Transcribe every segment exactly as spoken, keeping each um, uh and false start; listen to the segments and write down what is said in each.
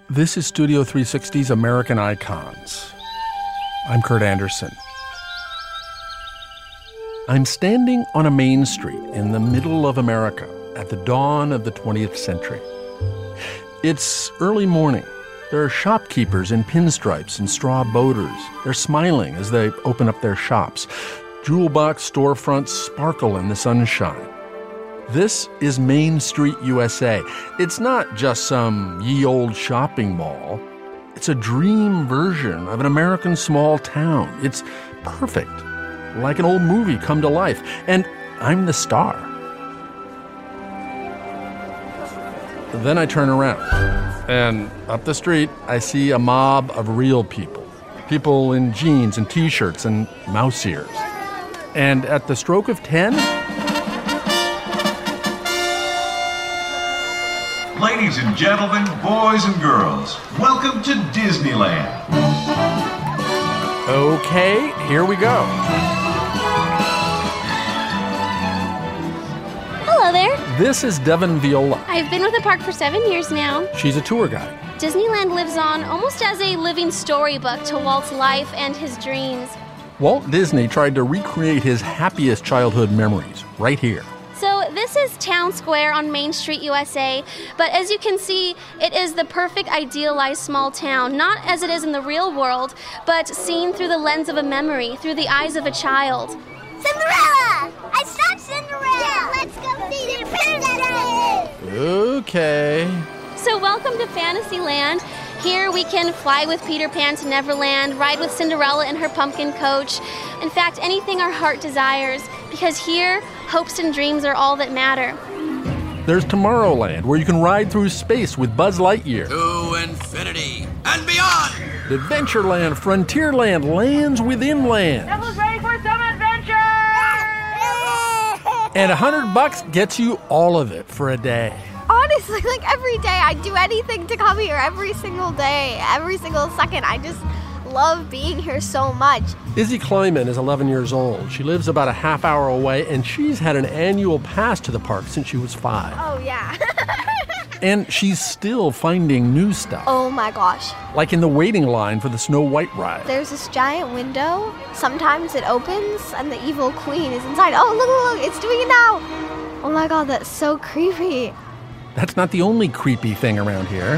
This is Studio three sixty's American Icons. I'm Kurt Anderson. I'm standing on a main street in the middle of America at the dawn of the twentieth century. It's early morning. There are shopkeepers in pinstripes and straw boaters. They're smiling as they open up their shops. Jewel box storefronts sparkle in the sunshine. This is Main Street, U S A. It's not just some ye old shopping mall. It's a dream version of an American small town. It's perfect, like an old movie come to life. And I'm the star. Then I turn around, and up the street, I see a mob of real people. People in jeans and T-shirts and mouse ears. And at the stroke of ten... Ladies and gentlemen, boys and girls, welcome to Disneyland. Okay, here we go. Hello there. This is Devin Viola. I've been with the park for seven years now. She's a tour guide. Disneyland lives on almost as a living storybook to Walt's life and his dreams. Walt Disney tried to recreate his happiest childhood memories right here. So this is Town Square on Main Street, U S A, but as you can see, it is the perfect idealized small town, not as it is in the real world, but seen through the lens of a memory, through the eyes of a child. Cinderella! I saw Cinderella! Yeah, let's go see the princesses! Okay. So welcome to Fantasyland. Here we can fly with Peter Pan to Neverland, ride with Cinderella in her pumpkin coach. In fact, anything our heart desires, because here, hopes and dreams are all that matter. There's Tomorrowland, where you can ride through space with Buzz Lightyear. To infinity and beyond! Adventureland, Frontierland, lands within lands. Devil's ready for some adventure! And a hundred bucks gets you all of it for a day. Honestly, like every day, I do anything to come here every single day, every single second. I just love being here so much. Izzy Kleiman is eleven years old. She lives about a half hour away, and she's had an annual pass to the park since she was five. Oh, yeah. And she's still finding new stuff. Oh, my gosh. Like in the waiting line for the Snow White ride. There's this giant window. Sometimes it opens, and the evil queen is inside. Oh, look, look, look, it's doing it now. Oh, my God, that's so creepy. That's not the only creepy thing around here.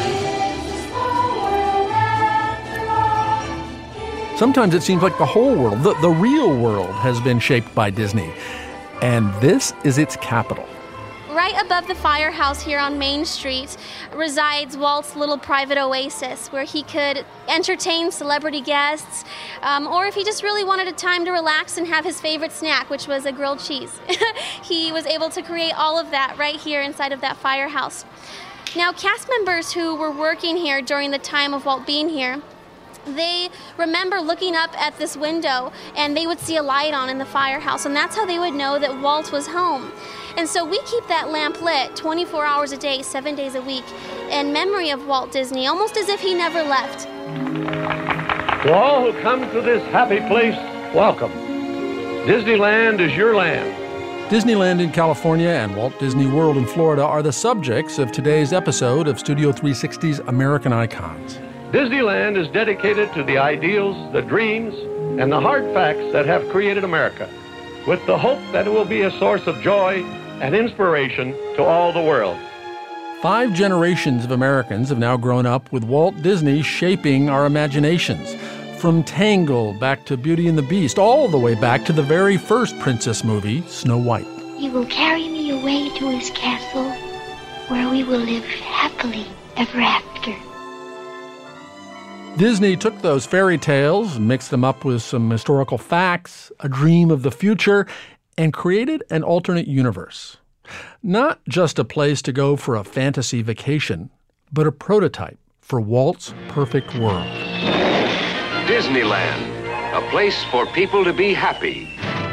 Sometimes it seems like the whole world, the, the real world, has been shaped by Disney. And this is its capital. Right above the firehouse here on Main Street resides Walt's little private oasis where he could entertain celebrity guests, um, or if he just really wanted a time to relax and have his favorite snack, which was a grilled cheese. He was able to create all of that right here inside of that firehouse. Now, cast members who were working here during the time of Walt being here, they remember looking up at this window and they would see a light on in the firehouse, and that's how they would know that Walt was home. And so we keep that lamp lit twenty-four hours a day, seven days a week, in memory of Walt Disney, almost as if he never left. To all who come to this happy place, welcome. Disneyland is your land. Disneyland in California and Walt Disney World in Florida are the subjects of today's episode of Studio three sixty's American Icons. Disneyland is dedicated to the ideals, the dreams, and the hard facts that have created America, with the hope that it will be a source of joy and inspiration to all the world. Five generations of Americans have now grown up with Walt Disney shaping our imaginations. From Tangle back to Beauty and the Beast, all the way back to the very first princess movie, Snow White. He will carry me away to his castle, where we will live happily ever after. Disney took those fairy tales, mixed them up with some historical facts, a dream of the future, and created an alternate universe. Not just a place to go for a fantasy vacation, but a prototype for Walt's perfect world. Disneyland, a place for people to be happy.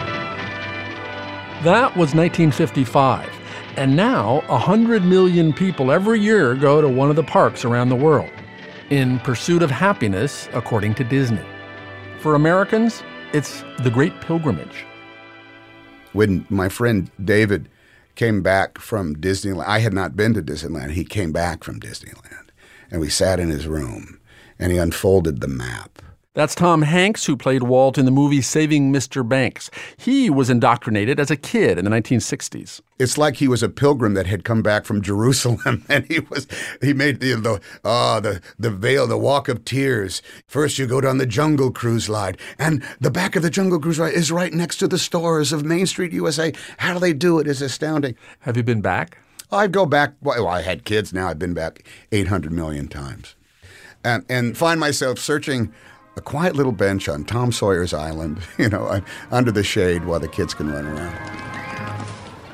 That was nineteen fifty-five, and now one hundred million people every year go to one of the parks around the world, in pursuit of happiness, according to Disney. For Americans, it's the Great Pilgrimage. When my friend David came back from Disneyland, I had not been to Disneyland. He came back from Disneyland. and we sat in his room, and he unfolded the map. That's Tom Hanks, who played Walt in the movie Saving Mister Banks. He was indoctrinated as a kid in the nineteen sixties. It's like he was a pilgrim that had come back from Jerusalem, and he was he made the the uh, the the veil, the walk of tears. First, you go down the Jungle Cruise line, and the back of the Jungle Cruise line is right next to the stores of Main Street, U S A. How do they do it? Is astounding. Have you been back? I go back. Well, I had kids. Now I've been back eight hundred million times, and and find myself searching a quiet little bench on Tom Sawyer's Island, you know, under the shade while the kids can run around.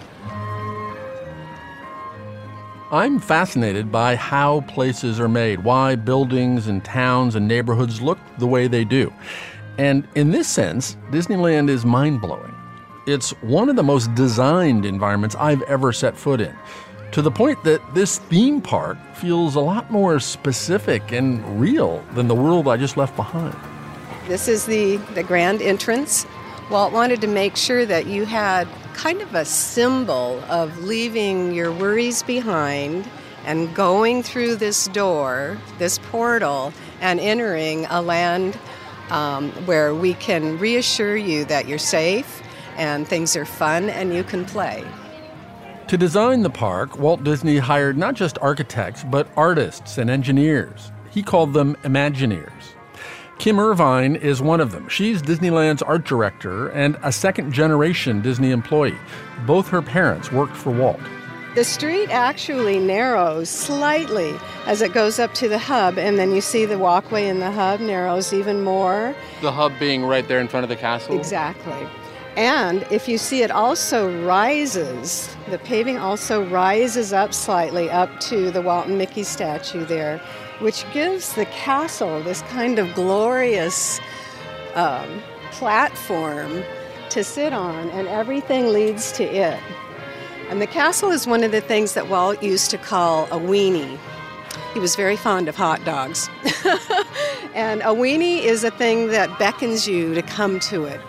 I'm fascinated by how places are made, why buildings and towns and neighborhoods look the way they do. And in this sense, Disneyland is mind-blowing. It's one of the most designed environments I've ever set foot in, to the point that this theme park feels a lot more specific and real than the world I just left behind. This is the, the grand entrance. Walt wanted to make sure that you had kind of a symbol of leaving your worries behind and going through this door, this portal, and entering a land um, where we can reassure you that you're safe and things are fun and you can play. To design the park, Walt Disney hired not just architects, but artists and engineers. He called them Imagineers. Kim Irvine is one of them. She's Disneyland's art director and a second-generation Disney employee. Both her parents worked for Walt. The street actually narrows slightly as it goes up to the hub, and then you see the walkway in the hub narrows even more. The hub being right there in front of the castle? Exactly. And if you see, it also rises, the paving also rises up slightly up to the Walt and Mickey statue there, which gives the castle this kind of glorious um, platform to sit on, and everything leads to it. And the castle is one of the things that Walt used to call a weenie. He was very fond of hot dogs. And a weenie is a thing that beckons you to come to it.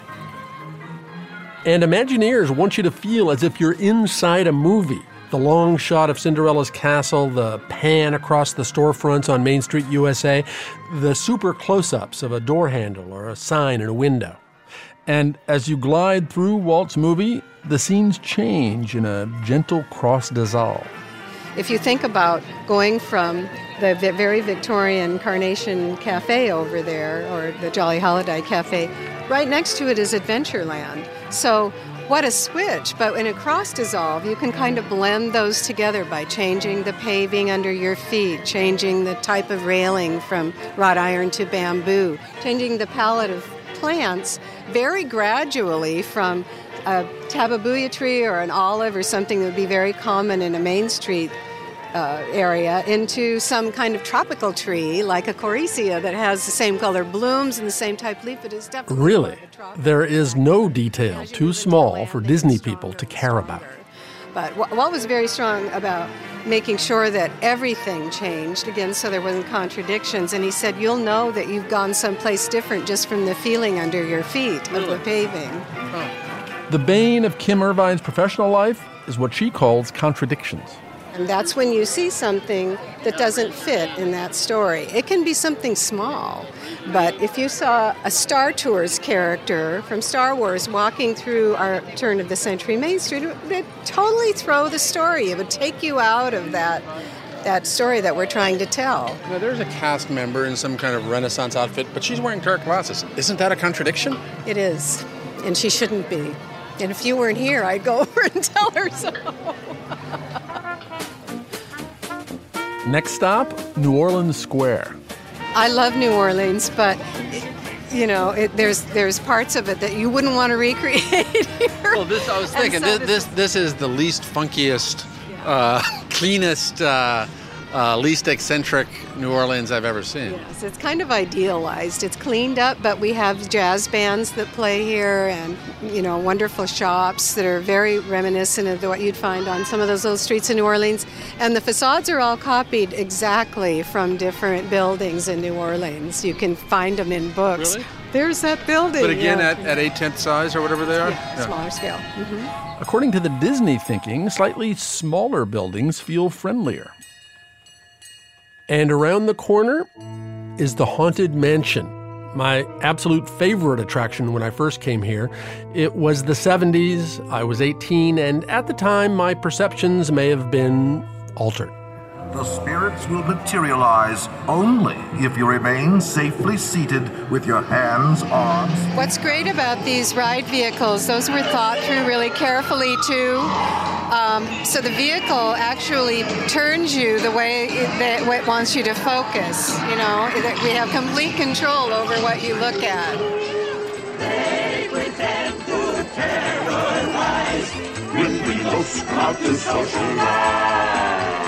And Imagineers want you to feel as if you're inside a movie. The long shot of Cinderella's castle, the pan across the storefronts on Main Street, U S A, the super close-ups of a door handle or a sign in a window. And as you glide through Walt's movie, the scenes change in a gentle cross-dissolve. If you think about going from the very Victorian Carnation Cafe over there, or the Jolly Holiday Cafe, right next to it is Adventureland. So what a switch. But in a cross-dissolve, you can kind of blend those together by changing the paving under your feet, changing the type of railing from wrought iron to bamboo, changing the palette of plants very gradually from a tababuya tree or an olive or something that would be very common in a Main Street uh, area into some kind of tropical tree like a coriacea that has the same color blooms and the same type leaf. It is definitely really. There is no detail too small for Disney people to care about. But Walt was very strong about making sure that everything changed, again, so there wasn't contradictions. And he said, you'll know that you've gone someplace different just from the feeling under your feet of the paving. Oh. The bane of Kim Irvine's professional life is what she calls contradictions. And that's when you see something that doesn't fit in that story. It can be something small, but if you saw a Star Tours character from Star Wars walking through our turn of the century Main Street, it would totally throw the story. It would take you out of that that story that we're trying to tell. Now, there's a cast member in some kind of Renaissance outfit, but she's wearing dark glasses. Isn't that a contradiction? It is, and she shouldn't be. And if you weren't here, I'd go over and tell her so. Next stop, New Orleans Square. I love New Orleans, but, you know, it, there's there's parts of it that you wouldn't want to recreate here. Well, this I was thinking, so this, this this is the least funkiest, uh, cleanest, uh, uh, least eccentric New Orleans I've ever seen. Yes, it's kind of idealized. It's cleaned up, but we have jazz bands that play here and, you know, wonderful shops that are very reminiscent of what you'd find on some of those old streets in New Orleans. And the facades are all copied exactly from different buildings in New Orleans. You can find them in books. Really? There's that building. But again, yeah. at, at eight-tenths size or whatever they are? Yeah, yeah. Smaller scale. Mm-hmm. According to the Disney thinking, slightly smaller buildings feel friendlier. And around the corner is the Haunted Mansion, my absolute favorite attraction when I first came here. It was the seventies, I was eighteen, and at the time my perceptions may have been altered. The spirits will materialize only if you remain safely seated with your hands, arms. What's great about these ride vehicles, those were thought through really carefully too. Um, so the vehicle actually turns you the way it, that it wants you to focus. You know, we have complete control over what you look at. They pretend to terrorize when we most about to socialize.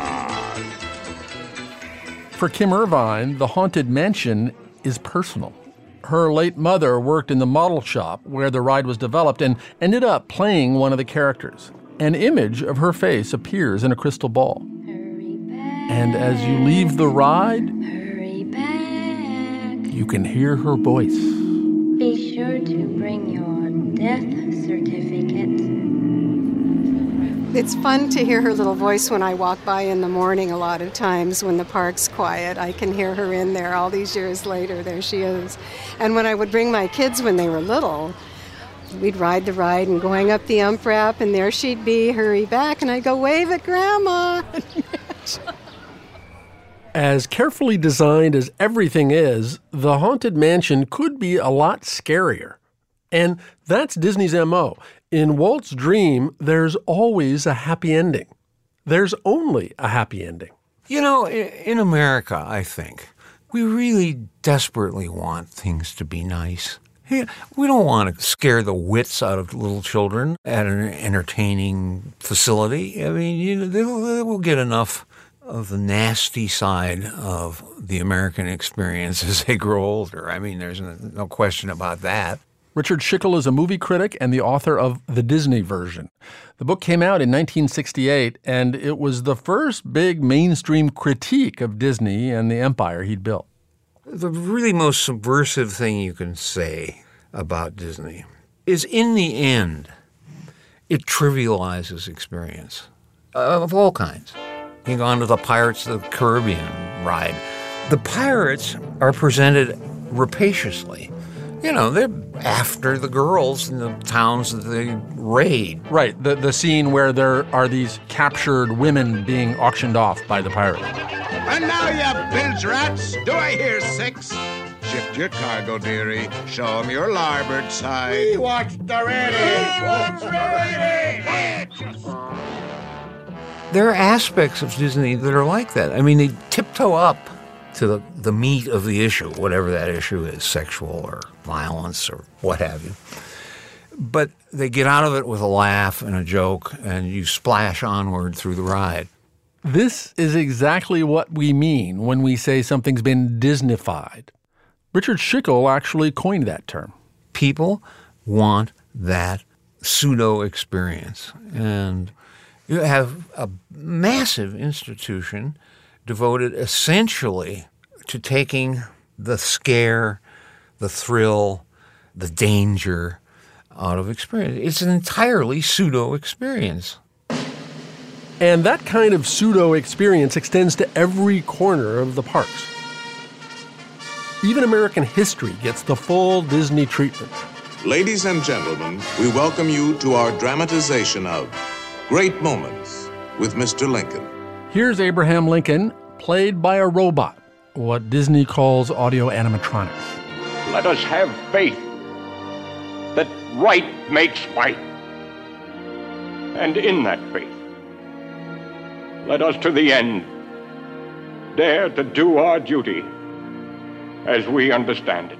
For Kim Irvine, the Haunted Mansion is personal. Her late mother worked in the model shop where the ride was developed and ended up playing one of the characters. An image of her face appears in a crystal ball. And as you leave the ride, you can hear her voice. Be sure to bring your death certificate. It's fun to hear her little voice when I walk by in the morning a lot of times when the park's quiet. I can hear her in there all these years later. There she is. And when I would bring my kids when they were little, we'd ride the ride and going up the ump ramp, and there she'd be, hurry back, and I'd go, wave at Grandma. As carefully designed as everything is, the Haunted Mansion could be a lot scarier. And that's Disney's M O. In Walt's dream, there's always a happy ending. There's only a happy ending. You know, in America, I think, we really desperately want things to be nice. We don't want to scare the wits out of little children at an entertaining facility. I mean, you know, they will get enough of the nasty side of the American experience as they grow older. I mean, there's no question about that. Richard Schickel is a movie critic and the author of The Disney Version. The book came out in nineteen sixty-eight, and it was the first big mainstream critique of Disney and the empire he'd built. The really most subversive thing you can say about Disney is, in the end, it trivializes experience of all kinds. You go on to the Pirates of the Caribbean ride. The pirates are presented rapaciously. You know, they're after the girls in the towns that they raid. Right, the, the scene where there are these captured women being auctioned off by the pirates. And now, you bilge rats, do I hear six? Shift your cargo, dearie. Show 'em your larboard side. We watched already. We watched already. There are aspects of Disney that are like that. I mean, they tiptoe up to the, the meat of the issue, whatever that issue is, sexual or violence or what have you. But they get out of it with a laugh and a joke, and you splash onward through the ride. This is exactly what we mean when we say something's been Disneyfied. Richard Schickel actually coined that term. People want that pseudo experience. And you have a massive institution devoted essentially to taking the scare, the thrill, the danger out of experience. It's an entirely pseudo experience. And that kind of pseudo experience extends to every corner of the parks. Even American history gets the full Disney treatment. Ladies and gentlemen, we welcome you to our dramatization of Great Moments with Mister Lincoln. Here's Abraham Lincoln, played by a robot, what Disney calls audio animatronics. Let us have faith that right makes right. And in that faith, let us to the end dare to do our duty as we understand it.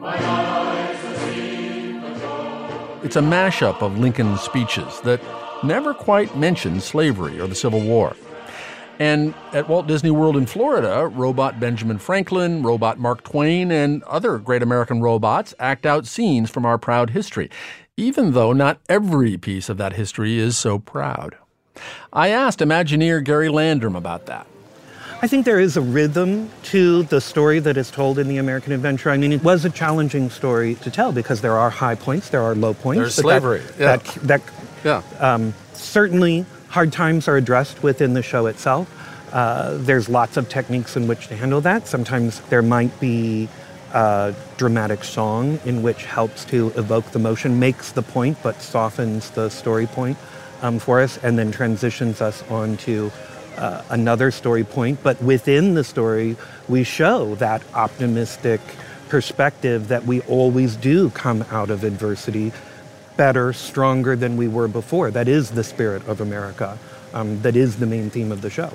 It's a mashup of Lincoln's speeches that never quite mention slavery or the Civil War. And at Walt Disney World in Florida, robot Benjamin Franklin, robot Mark Twain, and other great American robots act out scenes from our proud history, even though not every piece of that history is so proud. I asked Imagineer Gary Landrum about that. I think there is a rhythm to the story that is told in The American Adventure. I mean, it was a challenging story to tell because there are high points, there are low points. There's slavery. That, yeah. that, that, yeah. Um, certainly, hard times are addressed within the show itself. Uh, there's lots of techniques in which to handle that. Sometimes there might be a dramatic song in which helps to evoke the motion, makes the point, but softens the story point um, for us, and then transitions us onto uh, another story point. But within the story, we show that optimistic perspective that we always do come out of adversity better, stronger than we were before. That is the spirit of America. Um, that is the main theme of the show.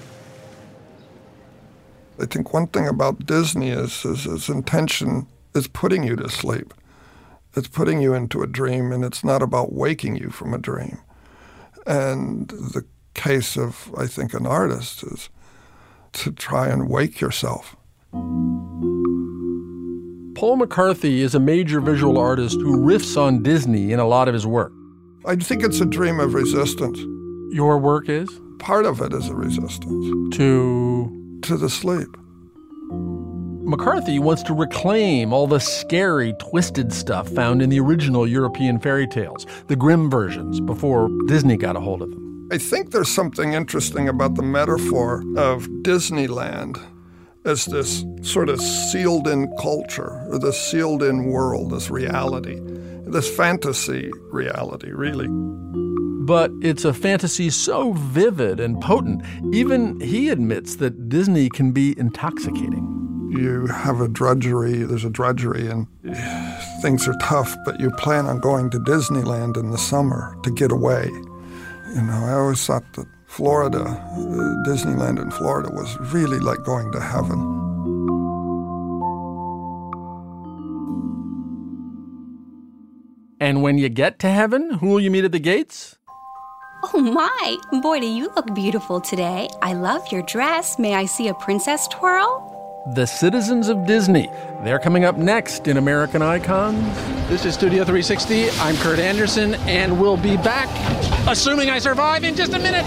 I think one thing about Disney is, is its intention is putting you to sleep. It's putting you into a dream, and it's not about waking you from a dream. And the case of, I think, an artist is to try and wake yourself. Paul McCarthy is a major visual artist who riffs on Disney in a lot of his work. I think it's a dream of resistance. Your work is? Part of it is a resistance. To? To the sleep. McCarthy wants to reclaim all the scary, twisted stuff found in the original European fairy tales, the Grimm versions, before Disney got a hold of them. I think there's something interesting about the metaphor of Disneyland as this sort of sealed-in culture, or this sealed-in world, this reality, this fantasy reality, really. But it's a fantasy so vivid and potent, even he admits that Disney can be intoxicating. You have a drudgery, there's a drudgery, and things are tough, but you plan on going to Disneyland in the summer to get away. You know, I always thought that Florida, uh, Disneyland in Florida was really like going to heaven. And when you get to heaven, who will you meet at the gates? Oh my, boy, do you look beautiful today. I love your dress. May I see a princess twirl? The Citizens of Disney. They're coming up next in American Icons. This is Studio three sixty. I'm Kurt Anderson, and we'll be back, assuming I survive, in just a minute.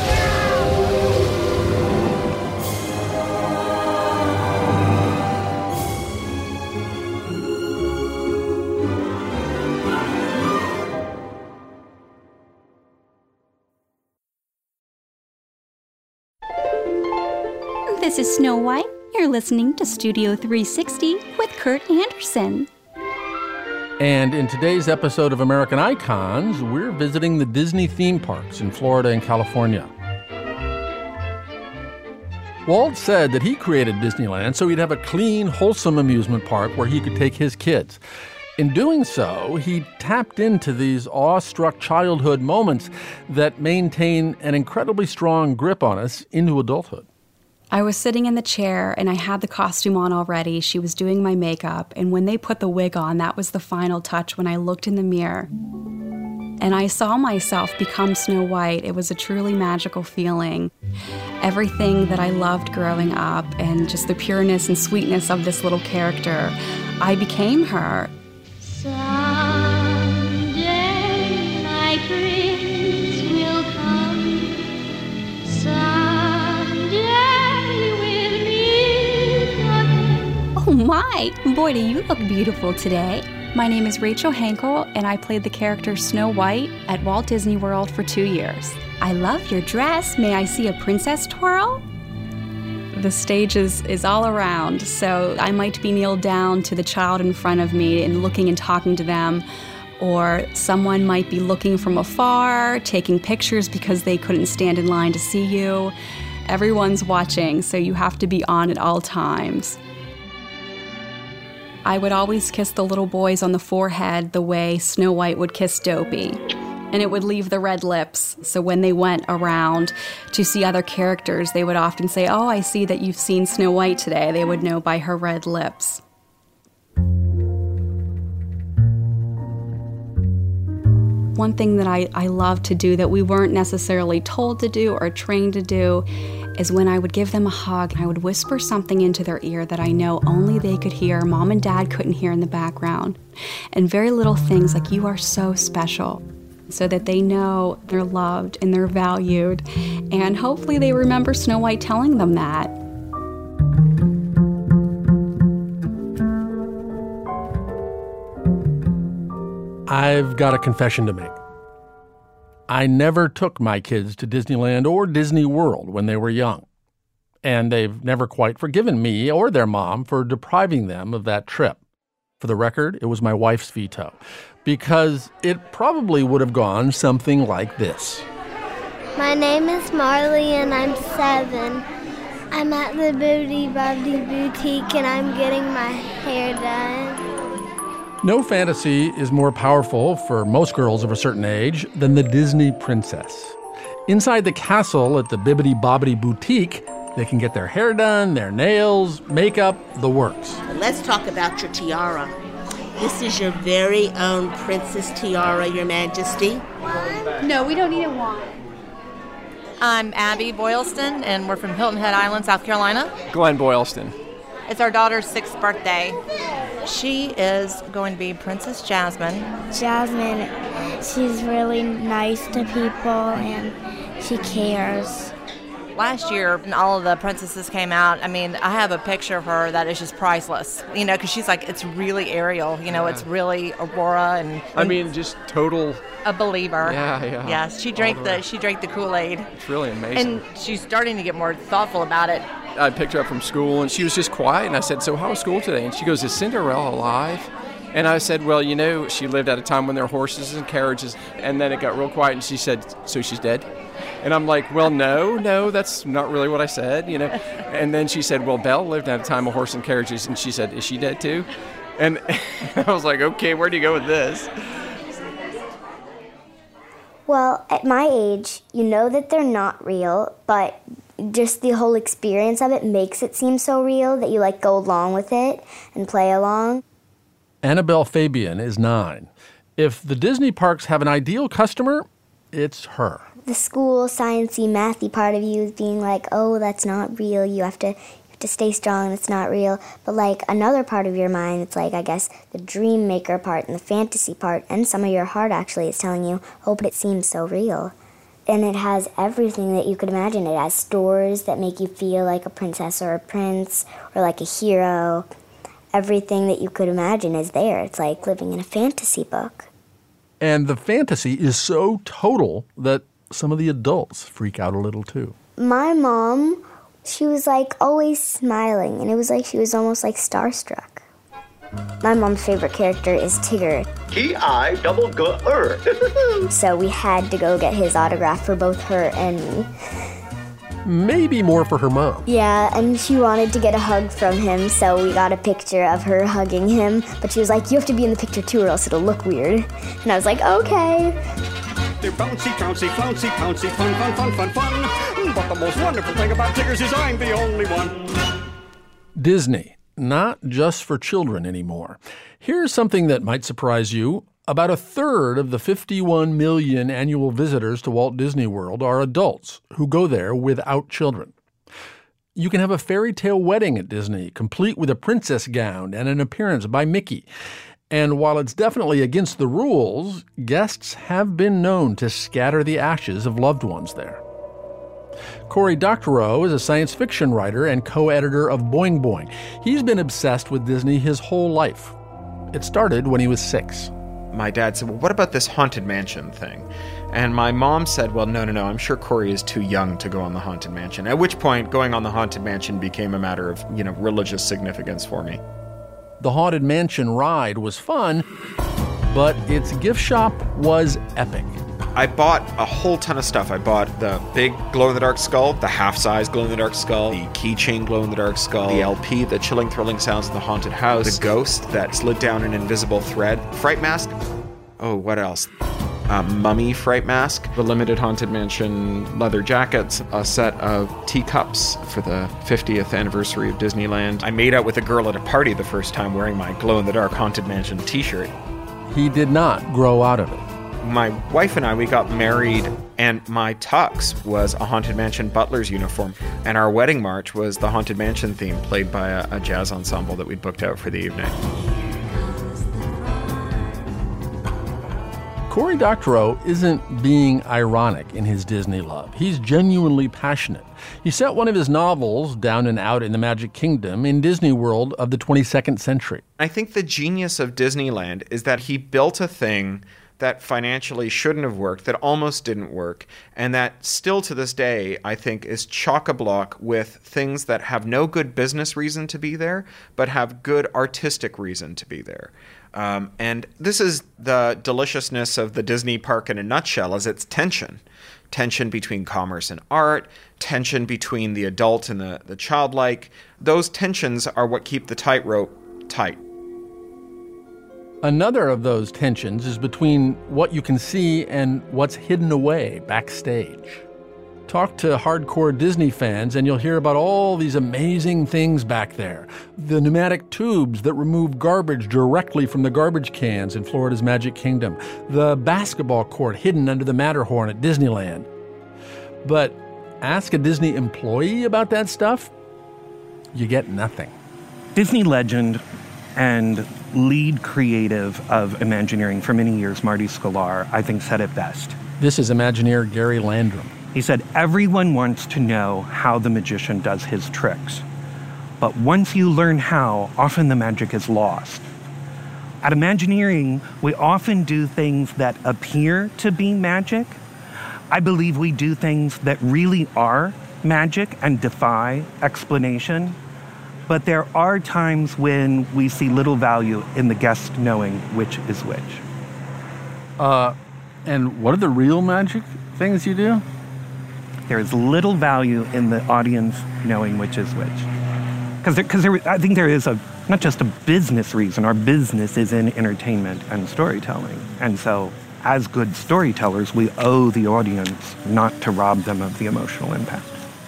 This is Snow White. You're listening to Studio three sixty with Kurt Anderson. And in today's episode of American Icons, we're visiting the Disney theme parks in Florida and California. Walt said that he created Disneyland so he'd have a clean, wholesome amusement park where he could take his kids. In doing so, he tapped into these awestruck childhood moments that maintain an incredibly strong grip on us into adulthood. I was sitting in the chair and I had the costume on already. She was doing my makeup. And when they put the wig on, that was the final touch when I looked in the mirror. And I saw myself become Snow White. It was a truly magical feeling. Everything that I loved growing up and just the pureness and sweetness of this little character, I became her. Someday my prince will come. Someday. Oh my, boy, do you look beautiful today. My name is Rachel Henkel, and I played the character Snow White at Walt Disney World for two years. I love your dress. May I see a princess twirl? The stage is, is all around, so I might be kneeled down to the child in front of me and looking and talking to them, or someone might be looking from afar, taking pictures because they couldn't stand in line to see you. Everyone's watching, so you have to be on at all times. I would always kiss the little boys on the forehead the way Snow White would kiss Dopey. And it would leave the red lips. So when they went around to see other characters, they would often say, "Oh, I see that you've seen Snow White today." They would know by her red lips. One thing that I, I love to do that we weren't necessarily told to do or trained to do is when I would give them a hug, I would whisper something into their ear that I know only they could hear, Mom and Dad couldn't hear in the background. And very little things like, "You are so special," so that they know they're loved and they're valued. And hopefully they remember Snow White telling them that. I've got a confession to make. I never took my kids to Disneyland or Disney World when they were young. And they've never quite forgiven me or their mom for depriving them of that trip. For the record, it was my wife's veto, because it probably would have gone something like this. My name is Marley and I'm seven. I'm at the Bibbidi Bobbidi Boutique and I'm getting my hair done. No fantasy is more powerful for most girls of a certain age than the Disney princess. Inside the castle at the Bibbidi Bobbidi Boutique, they can get their hair done, their nails, makeup, the works. Let's talk about your tiara. This is your very own princess tiara, Your Majesty. No, we don't need a wand. I'm Abby Boylston, and we're from Hilton Head Island, South Carolina. Glenn Boylston. It's our daughter's sixth birthday. She is going to be Princess Jasmine. Jasmine, she's really nice to people and she cares. Last year, when all of the princesses came out, I mean, I have a picture of her that is just priceless, you know, because she's like, it's really Ariel, you know, yeah. It's really Aurora. and, and I mean, just total... A believer. Yeah, yeah. Yes, she drank the, the she drank the Kool-Aid. It's really amazing. And she's starting to get more thoughtful about it. I picked her up from school, and she was just quiet, and I said, so how was school today? And she goes, is Cinderella alive? And I said, well, you know, she lived at a time when there were horses and carriages, and then it got real quiet, and she said, so she's dead? And I'm like, well, no, no, that's not really what I said, you know. And then she said, well, Belle lived at a time of horse and carriages, and she said, is she dead too? And I was like, okay, where do you go with this? Well, at my age, you know that they're not real, but just the whole experience of it makes it seem so real that you, like, go along with it and play along. Annabelle Fabian is nine. If the Disney parks have an ideal customer, it's her. The school, sciencey, mathy part of you is being like, oh, that's not real. You have to you have to stay strong. It's not real. But, like, another part of your mind, it's like, I guess, the dream maker part and the fantasy part, and some of your heart actually is telling you, oh, but it seems so real. And it has everything that you could imagine. It has stores that make you feel like a princess or a prince or like a hero. Everything that you could imagine is there. It's like living in a fantasy book. And the fantasy is so total that some of the adults freak out a little too. My mom, she was like always smiling, and it was like she was almost like starstruck. My mom's favorite character is Tigger. T I double G R. So we had to go get his autograph for both her and me. Maybe more for her mom. Yeah, and she wanted to get a hug from him, so we got a picture of her hugging him. But she was like, you have to be in the picture too or else it'll look weird. And I was like, okay. They're bouncy, bouncy, flouncy, pouncy, fun, fun, fun, fun, fun. But the most wonderful thing about Tiggers is I'm the only one. Disney, not just for children anymore. Here's something that might surprise you. About a third of the fifty-one million annual visitors to Walt Disney World are adults who go there without children. You can have a fairy tale wedding at Disney, complete with a princess gown and an appearance by Mickey. And while it's definitely against the rules, guests have been known to scatter the ashes of loved ones there. Cory Doctorow is a science fiction writer and co-editor of Boing Boing. He's been obsessed with Disney his whole life. It started when he was six. My dad said, well, what about this Haunted Mansion thing? And my mom said, well, no, no, no, I'm sure Cory is too young to go on the Haunted Mansion. At which point, going on the Haunted Mansion became a matter of, you know, religious significance for me. The Haunted Mansion ride was fun, but its gift shop was epic. I bought a whole ton of stuff. I bought the big glow-in-the-dark skull, the half-size glow-in-the-dark skull, the keychain glow-in-the-dark skull, the L P, the chilling, thrilling sounds of the haunted house, the ghost that slid down an invisible thread, fright mask. Oh, what else? A mummy fright mask, the limited Haunted Mansion leather jackets, a set of teacups for the fiftieth anniversary of Disneyland. I made out with a girl at a party the first time wearing my glow-in-the-dark Haunted Mansion t-shirt. He did not grow out of it. My wife and I, we got married, and my tux was a Haunted Mansion butler's uniform, and our wedding march was the Haunted Mansion theme played by a, a jazz ensemble that we'd booked out for the evening. Cory Doctorow isn't being ironic in his Disney love. He's genuinely passionate. He set one of his novels, Down and Out in the Magic Kingdom, in Disney World of the twenty-second century. I think the genius of Disneyland is that he built a thing that financially shouldn't have worked, that almost didn't work, and that still to this day, I think, is chock-a-block with things that have no good business reason to be there, but have good artistic reason to be there. Um, and this is the deliciousness of the Disney park in a nutshell, is its tension. Tension between commerce and art, tension between the adult and the, the childlike. Those tensions are what keep the tightrope tight. Another of those tensions is between what you can see and what's hidden away backstage. Talk to hardcore Disney fans and you'll hear about all these amazing things back there. The pneumatic tubes that remove garbage directly from the garbage cans in Florida's Magic Kingdom. The basketball court hidden under the Matterhorn at Disneyland. But ask a Disney employee about that stuff, you get nothing. Disney legend and lead creative of Imagineering for many years, Marty Sklar, I think said it best. This is Imagineer Gary Landrum. He said, everyone wants to know how the magician does his tricks. But once you learn how, often the magic is lost. At Imagineering, we often do things that appear to be magic. I believe we do things that really are magic and defy explanation. But there are times when we see little value in the guest knowing which is which. Uh, and what are the real magic things you do? There is little value in the audience knowing which is which. Because there, cause there, I think there is a not just a business reason. Our business is in entertainment and storytelling. And so as good storytellers, we owe the audience not to rob them of the emotional impact.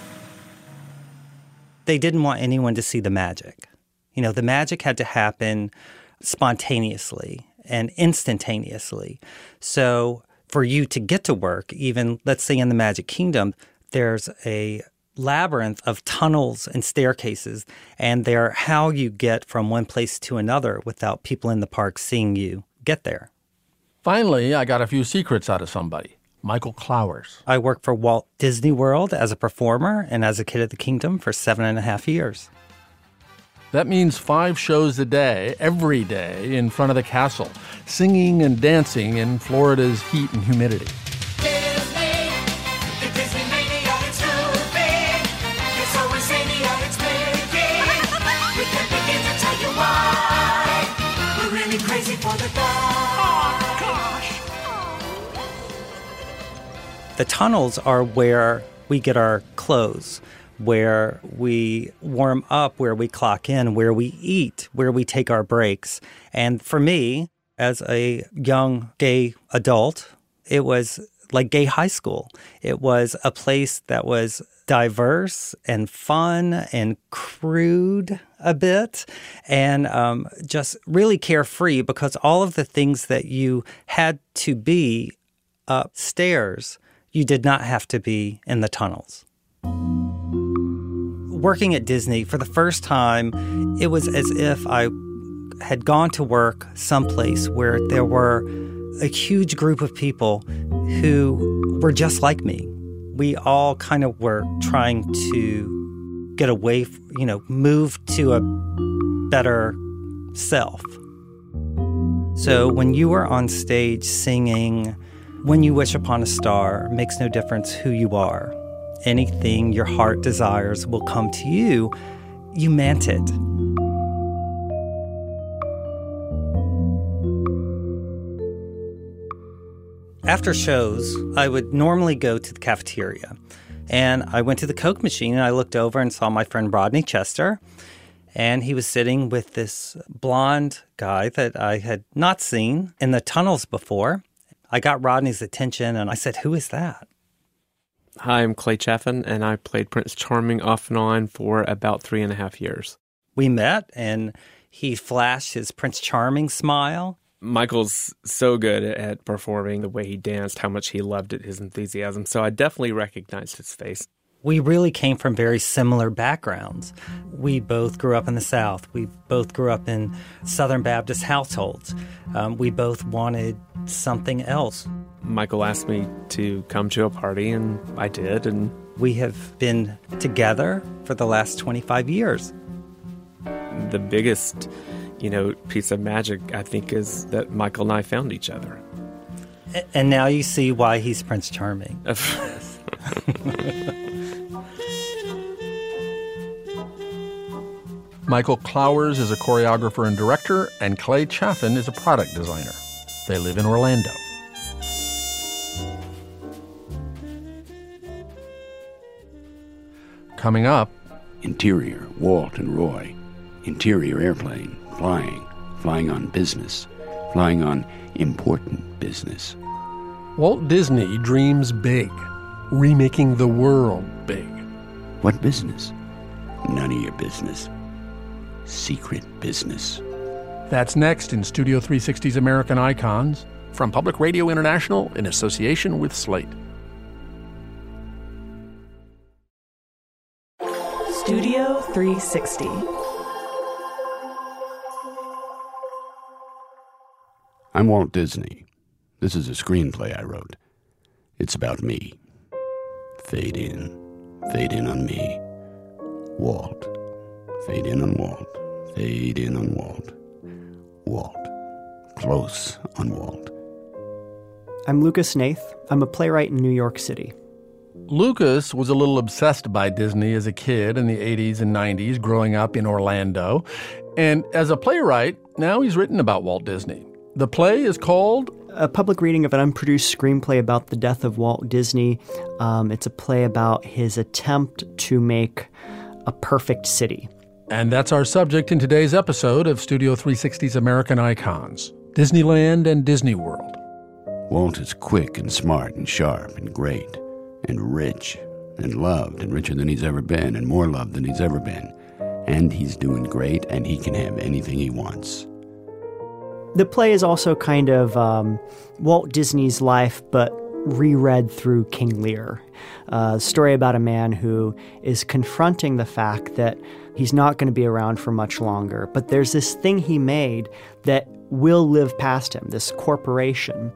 They didn't want anyone to see the magic. You know, the magic had to happen spontaneously and instantaneously. So for you to get to work, even, let's say in the Magic Kingdom, there's a labyrinth of tunnels and staircases, and they're how you get from one place to another without people in the park seeing you get there. Finally, I got a few secrets out of somebody. Michael Clowers. I worked for Walt Disney World as a performer and as a kid at the Kingdom for seven and a half years. That means five shows a day, every day, in front of the castle, singing and dancing in Florida's heat and humidity. Disney, the Disney mania, it's too big. It's so insane, it's wicked. We can't begin to tell you why. We're really crazy for the dog. The tunnels are where we get our clothes, where we warm up, where we clock in, where we eat, where we take our breaks. And for me, as a young gay adult, it was like gay high school. It was a place that was diverse and fun and crude a bit and um, just really carefree, because all of the things that you had to be upstairs, you did not have to be in the tunnels. Working at Disney, for the first time, it was as if I had gone to work someplace where there were a huge group of people who were just like me. We all kind of were trying to get away, you know, move to a better self. So when you were on stage singing When You Wish Upon a Star, makes no difference who you are. Anything your heart desires will come to you. You meant it. After shows, I would normally go to the cafeteria. And I went to the Coke machine and I looked over and saw my friend Rodney Chester. And he was sitting with this blonde guy that I had not seen in the tunnels before. I got Rodney's attention and I said, "Who is that?" Hi, I'm Clay Chaffin, and I played Prince Charming off and on for about three and a half years. We met, and he flashed his Prince Charming smile. Michael's so good at performing, the way he danced, how much he loved it, his enthusiasm, so I definitely recognized his face. We really came from very similar backgrounds. We both grew up in the South. We both grew up in Southern Baptist households. Um, we both wanted something else. Michael asked me to come to a party, and I did. And we have been together for the last twenty-five years. The biggest, you know, piece of magic, I think, is that Michael and I found each other. And now you see why he's Prince Charming. Michael Clowers is a choreographer and director, and Clay Chaffin is a product designer. They live in Orlando. Coming up, interior, Walt and Roy. Interior airplane, flying, flying on business, flying on important business. Walt Disney dreams big, remaking the world big. What business? None of your business. Secret business. That's next in Studio three sixty's American Icons from Public Radio International in association with Slate. Studio three sixty. I'm Walt Disney. This is a screenplay I wrote. It's about me. Fade in. Fade in on me. Walt. Fade in on Walt. Fade in on Walt. Walt. Close on Walt. I'm Lucas Nath. I'm a playwright in New York City. Lucas was a little obsessed by Disney as a kid in the eighties and nineties, growing up in Orlando. And as a playwright, now he's written about Walt Disney. The play is called... A public reading of an unproduced screenplay about the death of Walt Disney. Um, it's a play about his attempt to make a perfect city. And that's our subject in today's episode of Studio three sixty's American Icons, Disneyland and Disney World. Walt is quick and smart and sharp and great and rich and loved and richer than he's ever been and more loved than he's ever been. And he's doing great and he can have anything he wants. The play is also kind of um, Walt Disney's life, but reread through King Lear. A story about a man who is confronting the fact that he's not going to be around for much longer, but there's this thing he made that will live past him, this corporation.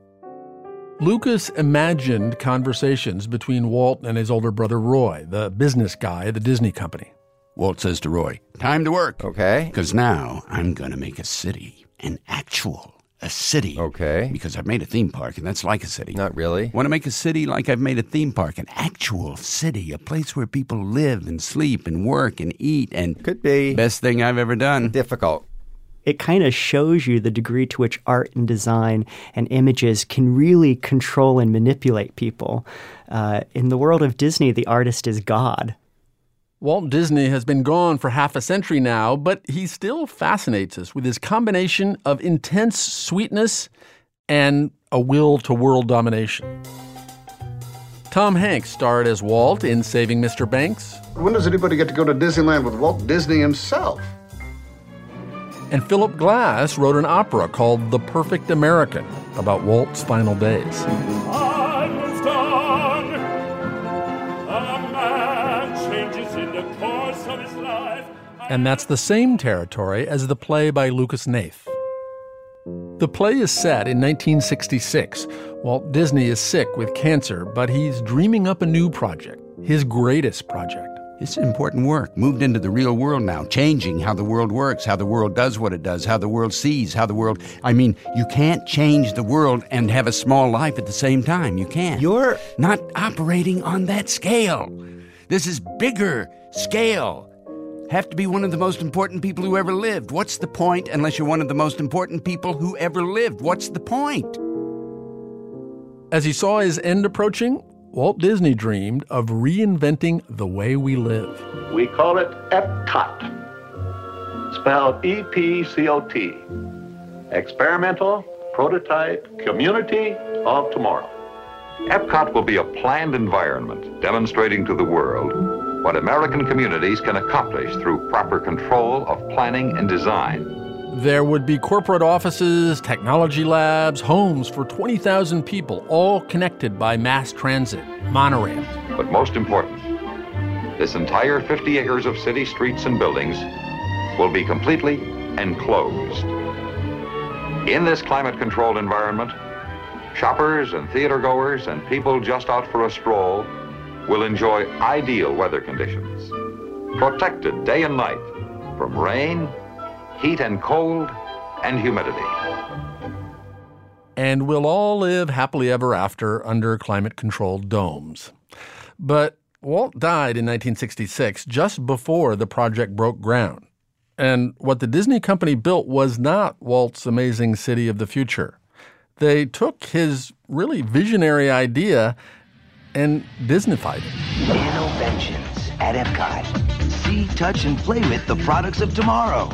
Lucas imagined conversations between Walt and his older brother Roy, the business guy at the Disney company. Walt says to Roy, time to work. Okay. Because now I'm going to make a city. An actual, a city. Okay. Because I've made a theme park, and that's like a city. Not really. Want to make a city like I've made a theme park, an actual city, a place where people live and sleep and work and eat and... Could be. Best thing I've ever done. Difficult. It kind of shows you the degree to which art and design and images can really control and manipulate people. Uh, in the world of Disney, the artist is God. Walt Disney has been gone for half a century now, but he still fascinates us with his combination of intense sweetness and a will to world domination. Tom Hanks starred as Walt in Saving Mister Banks. When does anybody get to go to Disneyland with Walt Disney himself? And Philip Glass wrote an opera called The Perfect American about Walt's final days. I was done. A man changes in the course of his life. And that's the same territory as the play by Lucas Nath. The play is set in nineteen sixty-six. Walt Disney is sick with cancer, but he's dreaming up a new project, his greatest project. It's important work, moved into the real world now, changing how the world works, how the world does what it does, how the world sees, how the world... I mean, you can't change the world and have a small life at the same time. You can't. You're not operating on that scale. This is bigger scale. Have to be one of the most important people who ever lived. What's the point unless you're one of the most important people who ever lived? What's the point? As he saw his end approaching, Walt Disney dreamed of reinventing the way we live. We call it Epcot, spelled E P C O T. Experimental, Prototype, Community of Tomorrow. Epcot will be a planned environment demonstrating to the world what American communities can accomplish through proper control of planning and design. There would be corporate offices, technology labs, homes for twenty thousand people, all connected by mass transit, monorail. But most important, this entire fifty acres of city streets and buildings will be completely enclosed. In this climate-controlled environment, shoppers and theater-goers and people just out for a stroll will enjoy ideal weather conditions, protected day and night from rain, heat and cold, and humidity. and we'll all live happily ever after under climate-controlled domes. But Walt died in nineteen sixty-six, just before the project broke ground. And what the Disney company built was not Walt's amazing city of the future. They took his really visionary idea and Disneyfied it. Nanoventions at Epcot. See, touch, and play with the products of tomorrow.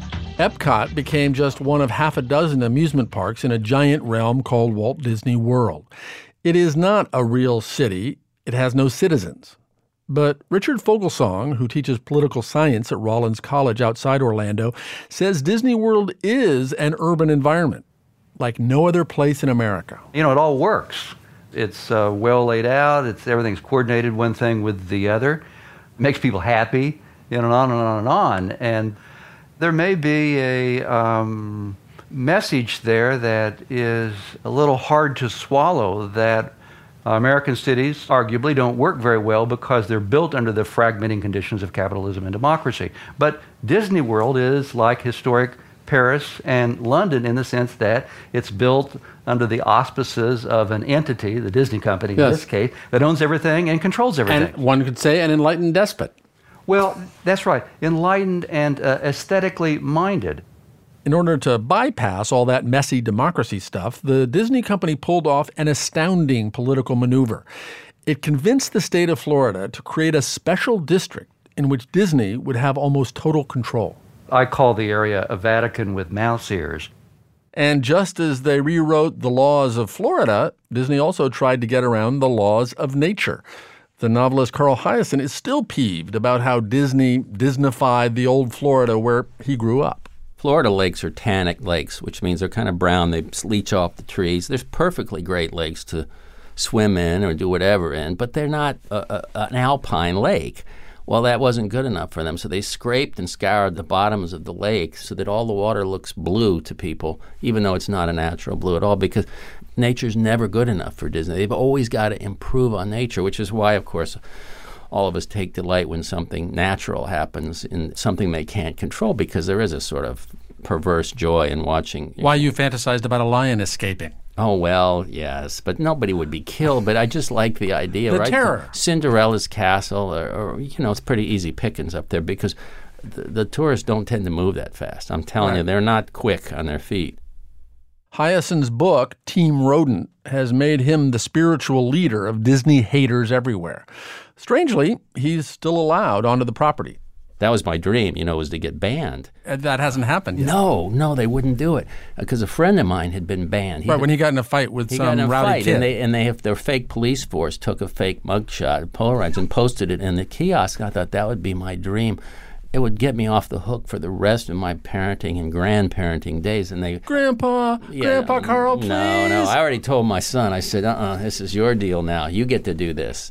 Epcot became just one of half a dozen amusement parks in a giant realm called Walt Disney World. It is not a real city. It has no citizens. But Richard Fogelsong, who teaches political science at Rollins College outside Orlando, says Disney World is an urban environment, like no other place in America. You know, it all works. It's uh, well laid out. It's everything's coordinated one thing with the other. It makes people happy, you know, and on and on and on. And there may be a um, message there that is a little hard to swallow, that Uh, American cities arguably don't work very well because they're built under the fragmenting conditions of capitalism and democracy. But Disney World is like historic Paris and London in the sense that it's built under the auspices of an entity, the Disney company in Yes. this case, that owns everything and controls everything. And one could say an enlightened despot. Well, that's right. Enlightened and uh, aesthetically minded. In order to bypass all that messy democracy stuff, the Disney company pulled off an astounding political maneuver. It convinced the state of Florida to create a special district in which Disney would have almost total control. I call the area a Vatican with mouse ears. And just as they rewrote the laws of Florida, Disney also tried to get around the laws of nature. The novelist Carl Hiaasen is still peeved about how Disney Disneyfied the old Florida where he grew up. Florida lakes are tannic lakes, which means they're kind of brown. They leach off the trees. There's perfectly great lakes to swim in or do whatever in, but they're not a, a, an alpine lake. Well, that wasn't good enough for them, so they scraped and scoured the bottoms of the lake so that all the water looks blue to people, even though it's not a natural blue at all, because nature's never good enough for Disney. They've always got to improve on nature, which is why, of course, all of us take delight when something natural happens in something they can't control, because there is a sort of perverse joy in watching. Why you fantasized about a lion escaping. Oh, well, yes, but nobody would be killed. But I just like the idea, the right? terror. Cinderella's castle, or, or, you know, it's pretty easy pickings up there because the, the tourists don't tend to move that fast. I'm telling Right. you, they're not quick on their feet. Hiaasen's book, Team Rodent, has made him the spiritual leader of Disney haters everywhere. Strangely, he's still allowed onto the property. That was my dream, you know, was to get banned. Uh, that hasn't happened yet. No, no, they wouldn't do it because a friend of mine had been banned. He Right, had, when he got in a fight with he some got in a rowdy fight, kid. and they and they have their fake police force took a fake mugshot, Polaroids, and posted it in the kiosk. I thought that would be my dream. It would get me off the hook for the rest of my parenting and grandparenting days. And they, Grandpa, Yeah, Grandpa Carl, please. no, no, I already told my son. I said, uh-uh, this is your deal now. You get to do this.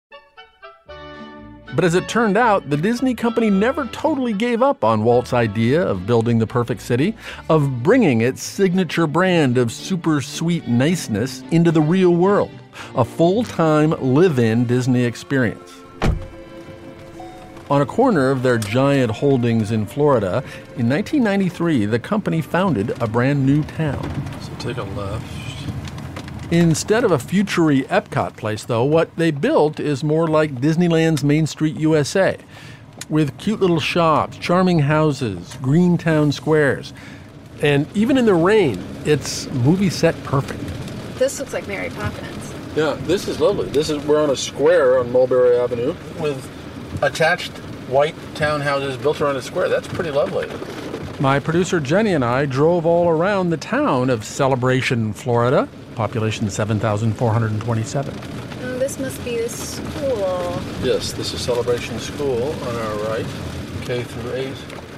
But as it turned out, the Disney company never totally gave up on Walt's idea of building the perfect city, of bringing its signature brand of super sweet niceness into the real world, a full-time live-in Disney experience. On a corner of their giant holdings in Florida, in nineteen ninety-three, the company founded a brand new town. So take a left. Instead of a future-y Epcot place, though, what they built is more like Disneyland's Main Street U S A, with cute little shops, charming houses, green town squares. And even in the rain, it's movie set perfect. This looks like Mary Poppins. Yeah, this is lovely. This is we're on a square on Mulberry Avenue with attached white townhouses built around a square. That's pretty lovely. My producer Jenny and I drove all around the town of Celebration, Florida. Population seven thousand four hundred twenty-seven. Oh, this must be the school. Yes, this is Celebration School on our right, K through eight.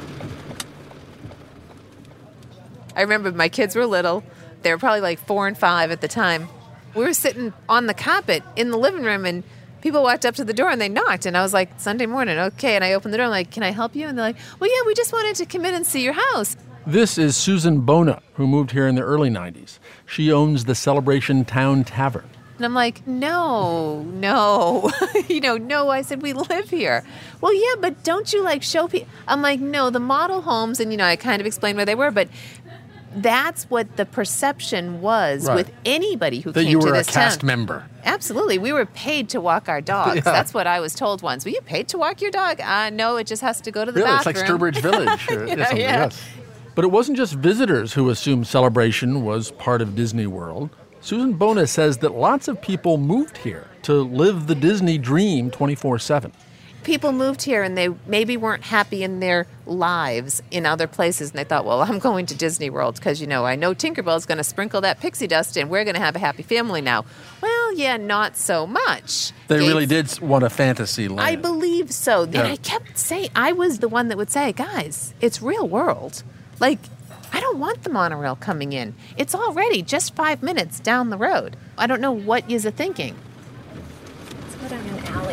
I remember my kids were little. They were probably like four and five at the time. We were sitting on the carpet in the living room, and people walked up to the door and they knocked. And I was like, Sunday morning, okay. And I opened the door. I'm like, can I help you? And they're like, well, yeah, we just wanted to come in and see your house. This is Susan Bona, who moved here in the early nineties. She owns the Celebration Town Tavern. And I'm like, no, no, you know, no. I said, we live here. Well, yeah, but don't you like show people? I'm like, no, the model homes. And, you know, I kind of explained where they were, but That's what the perception was Right. with anybody who That came you to were a this cast town. member. Absolutely. We were paid to walk our dogs. Yeah. That's what I was told once. Were you paid to walk your dog? Uh, no, it just has to go to the Really, bathroom. it's like Sturbridge Village or, or Yeah, something, yeah. yes. But it wasn't just visitors who assumed Celebration was part of Disney World. Susan Bona says that lots of people moved here to live the Disney dream twenty-four seven. People moved here and they maybe weren't happy in their lives in other places. And they thought, well, I'm going to Disney World because, you know, I know Tinkerbell's going to sprinkle that pixie dust and we're going to have a happy family now. Well, yeah, not so much. They Gates- really did want a fantasy land. I believe so. Yeah. And I kept saying, I was the one that would say, guys, it's real world. Like, I don't want the monorail coming in. It's already just five minutes down the road. I don't know what you're thinking. Let's go down an alley.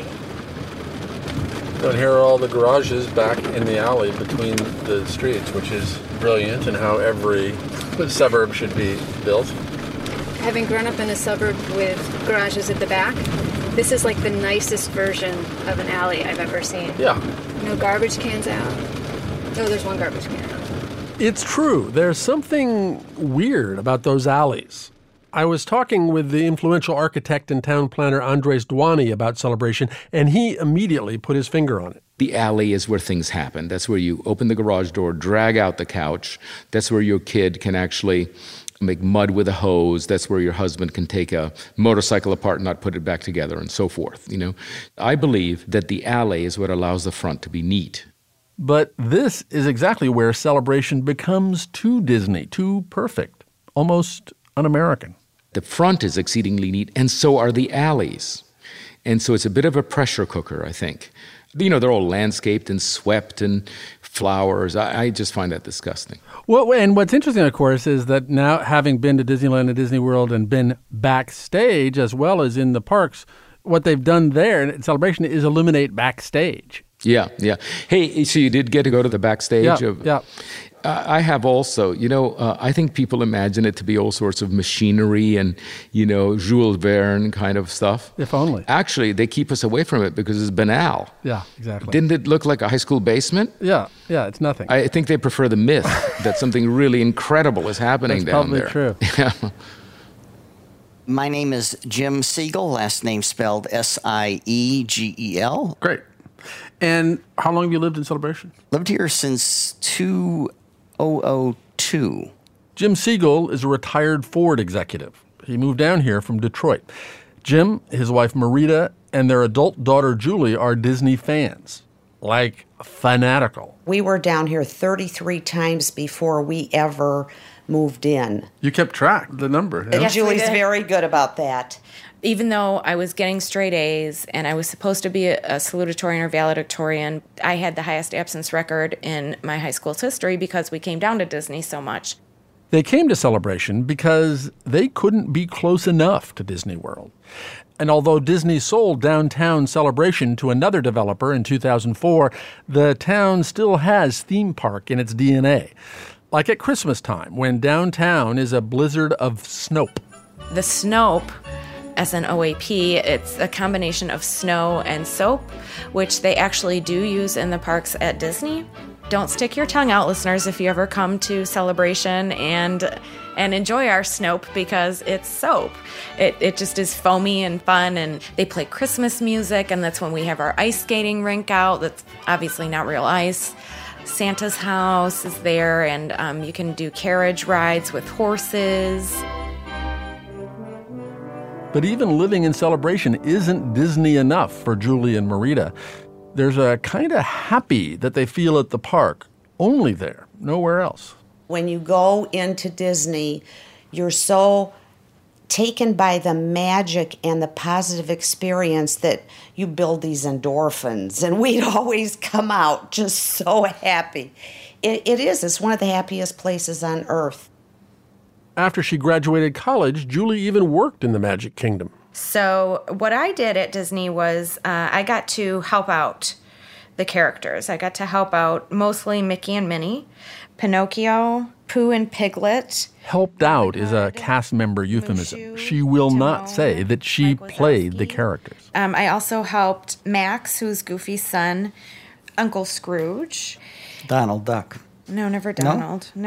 And here are all the garages back in the alley between the streets, which is brilliant, and how every suburb should be built. Having grown up in a suburb with garages at the back, this is like the nicest version of an alley I've ever seen. Yeah. No garbage cans out. Oh, there's one garbage can out. It's true. There's something weird about those alleys. I was talking with the influential architect and town planner Andres Duani about Celebration, and he immediately put his finger on it. The alley is where things happen. That's where you open the garage door, drag out the couch. That's where your kid can actually make mud with a hose. That's where your husband can take a motorcycle apart and not put it back together, and so forth. You know, I believe that the alley is what allows the front to be neat. But this is exactly where Celebration becomes too Disney, too perfect, almost un-American. The front is exceedingly neat, and so are the alleys. And so it's a bit of a pressure cooker, I think. You know, they're all landscaped and swept and flowers. I, I just find that disgusting. Well, and what's interesting, of course, is that now having been to Disneyland and Disney World and been backstage as well as in the parks, what they've done there in Celebration is illuminate backstage. Yeah, yeah. Hey, so you did get to go to the backstage Yeah, of... yeah. Uh, I have also. You know, uh, I think people imagine it to be all sorts of machinery and, you know, Jules Verne kind of stuff. If only. Actually, they keep us away from it because it's banal. Yeah, exactly. Didn't it look like a high school basement? Yeah, yeah, it's nothing. I think they prefer the myth that something really incredible is happening That's down probably there. true. Yeah. My name is Jim Siegel, last name spelled S I E G E L. Great. And how long have you lived in Celebration? Lived here since two thousand two. Jim Siegel is a retired Ford executive. He moved down here from Detroit. Jim, his wife Marita, and their adult daughter Julie are Disney fans. Like, fanatical. We were down here thirty-three times before we ever moved in. You kept track of the number. And Yes, we Julie's did. very good about that. Even though I was getting straight A's and I was supposed to be a, a salutatorian or valedictorian, I had the highest absence record in my high school's history because we came down to Disney so much. They came to Celebration because they couldn't be close enough to Disney World. And although Disney sold downtown Celebration to another developer in two thousand four, the town still has theme park in its D N A. Like at Christmas time, when downtown is a blizzard of Snope. The Snope, S N O A P, it's a combination of snow and soap, which they actually do use in the parks at Disney. Don't stick your tongue out, listeners, if you ever come to Celebration and and enjoy our Snope, because it's soap. It it just is foamy and fun, and they play Christmas music, and that's when we have our ice skating rink out. That's obviously not real ice. Santa's house is there, and um, you can do carriage rides with horses. But even living in Celebration isn't Disney enough for Julie and Marita. There's a kind of happy that they feel at the park, only there, nowhere else. When you go into Disney, you're so taken by the magic and the positive experience that you build these endorphins. And we'd always come out just so happy. It, it is. It's one of the happiest places on earth. After she graduated college, Julie even worked in the Magic Kingdom. So what I did at Disney was uh, I got to help out the characters. I got to help out mostly Mickey and Minnie, Pinocchio, Pooh and Piglet. Helped out is a cast member euphemism. She will not say that she played the characters. Um, I also helped Max, who's Goofy's son, Uncle Scrooge. Donald Duck. No, never No? Donald. No.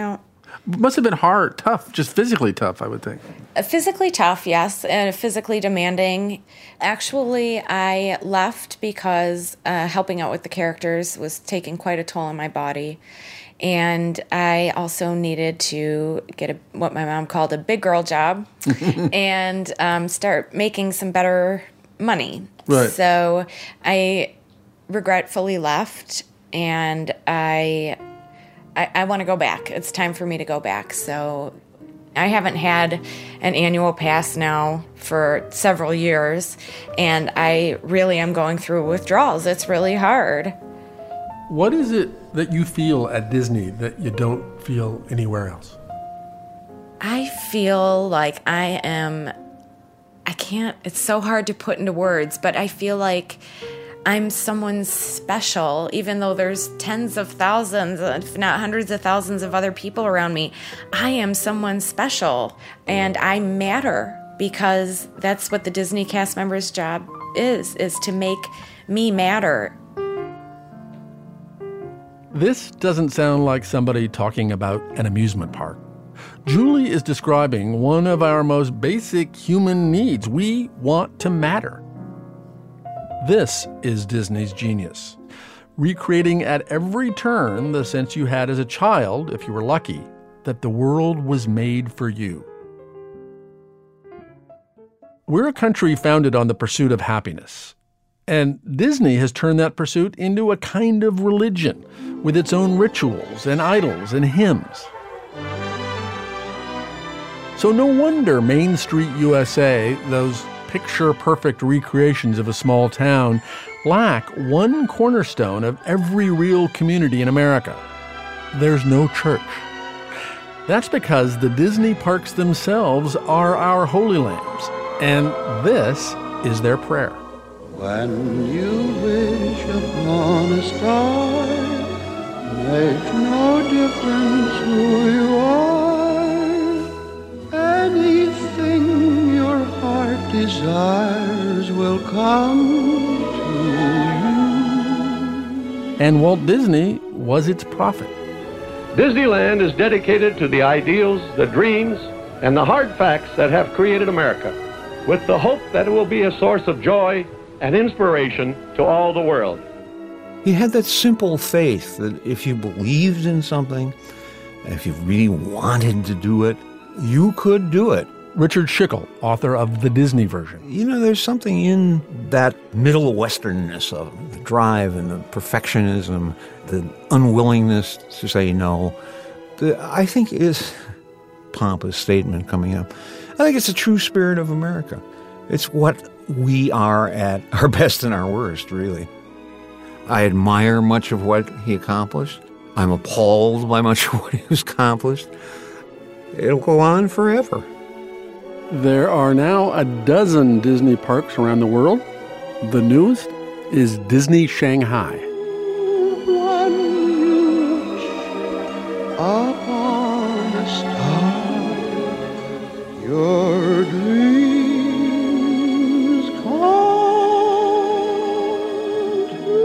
Must have been hard, tough, just physically tough, I would think. Physically tough, yes, and physically demanding. Actually, I left because uh, helping out with the characters was taking quite a toll on my body. And I also needed to get a, what my mom called a big girl job and um, start making some better money. Right. So I regretfully left, and I... I, I want to go back. It's time for me to go back. So I haven't had an annual pass now for several years, and I really am going through withdrawals. It's really hard. What is it that you feel at Disney that you don't feel anywhere else? I feel like I am, I can't, it's so hard to put into words, but I feel like I'm someone special, even though there's tens of thousands, if not hundreds of thousands of other people around me. I am someone special, and I matter, because that's what the Disney cast member's job is, is to make me matter. This doesn't sound like somebody talking about an amusement park. Julie is describing one of our most basic human needs. We want to matter. This is Disney's genius, recreating at every turn the sense you had as a child, if you were lucky, that the world was made for you. We're a country founded on the pursuit of happiness, and Disney has turned that pursuit into a kind of religion with its own rituals and idols and hymns. So no wonder Main Street U S A, those picture-perfect recreations of a small town, lack one cornerstone of every real community in America. There's no church. That's because the Disney parks themselves are our holy lambs, and this is their prayer. When you wish upon a star, makes no difference who you are, anything your heart desires will come to you. And Walt Disney was its prophet. Disneyland is dedicated to the ideals, the dreams, and the hard facts that have created America, with the hope that it will be a source of joy and inspiration to all the world. He had that simple faith that if you believed in something, if you really wanted to do it, you could do it. Richard Schickel, author of The Disney Version. You know, there's something in that Middle Westernness of the drive and the perfectionism, the unwillingness to say no, that I think is pompous statement coming up. I think it's the true spirit of America. It's what we are at our best and our worst, really. I admire much of what he accomplished. I'm appalled by much of what he has accomplished. It'll go on forever. There are now a dozen Disney parks around the world. The newest is Disney Shanghai. One wish upon a star, your dreams come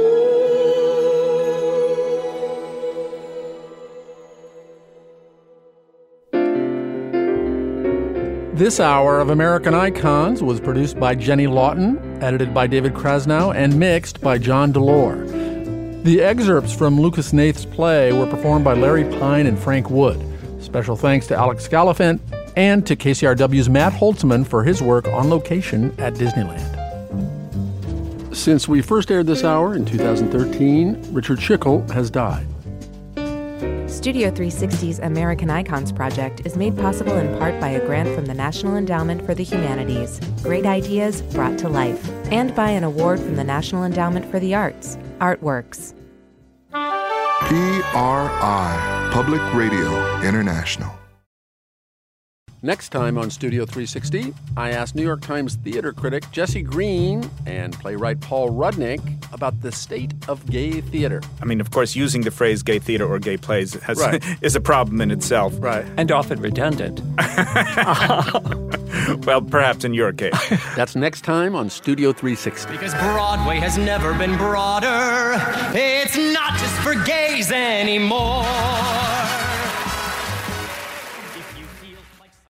true. This hour of American Icons was produced by Jenny Lawton, edited by David Krasnow, and mixed by John Delore. The excerpts from Lucas Nath's play were performed by Larry Pine and Frank Wood. Special thanks to Alex Gallifant and to K C R W's Matt Holtzman for his work on location at Disneyland. Since we first aired this hour in two thousand thirteen, Richard Schickel has died. Studio three sixty's American Icons project is made possible in part by a grant from the National Endowment for the Humanities, Great Ideas Brought to Life, and by an award from the National Endowment for the Arts, Artworks. P R I, Public Radio International. Next time on Studio three sixty, I asked New York Times theater critic Jesse Green and playwright Paul Rudnick about the state of gay theater. I mean, of course, using the phrase gay theater or gay plays has, right. is a problem in itself. Right. And often redundant. Well, perhaps in your case. That's next time on Studio three sixty. Because Broadway has never been broader. It's not just for gays anymore.